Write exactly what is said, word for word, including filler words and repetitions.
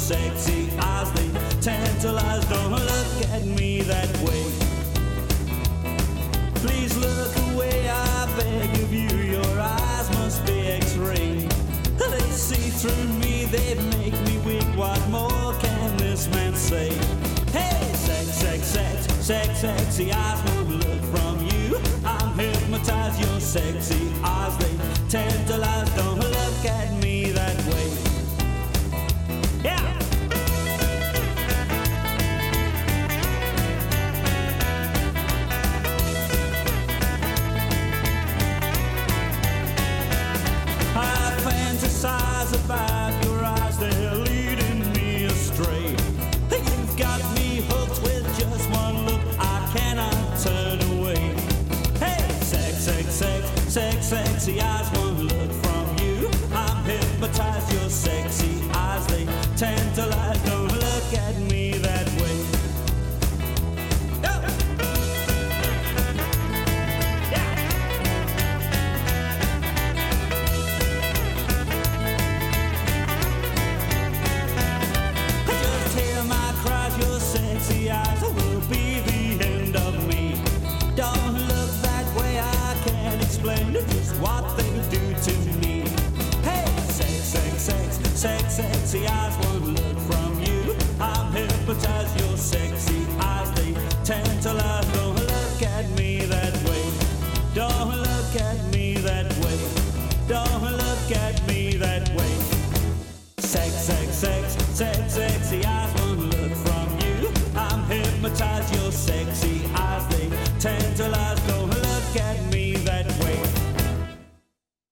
sexy eyes, they tantalize. Don't look at me that way. Please look away, I beg of you. Your eyes must be X-ray. They see through me, they make me weak. What more can this man say? Hey, sex, sex, sex, sex, sexy eyes won't look from you. I'm hypnotized, your sexy eyes, they tantalize. Don't look at me that way. Yeah. I fantasize about your eyes, they're leading me astray. You've got me hooked with just one look, I cannot turn away. Hey, sex, sex, sex, sex, sexy eyes won't look from you. I'm hypnotized, your sexy eyes, they tantalize. Don't look at me that way. Yeah. Just hear my cries, your sexy eyes will be the end of me. Don't look that way, I can't explain just what they do to me. Hey, sex, sex, sex, sex, sexy eyes won't look from you. I'm hypnotized, your sexy eyes, they tantalize. Don't look at me that way. Don't look at me that way. Don't look at me that way. Sex, sex, sex, sex, sexy eyes won't look from you. I'm hypnotized, your sexy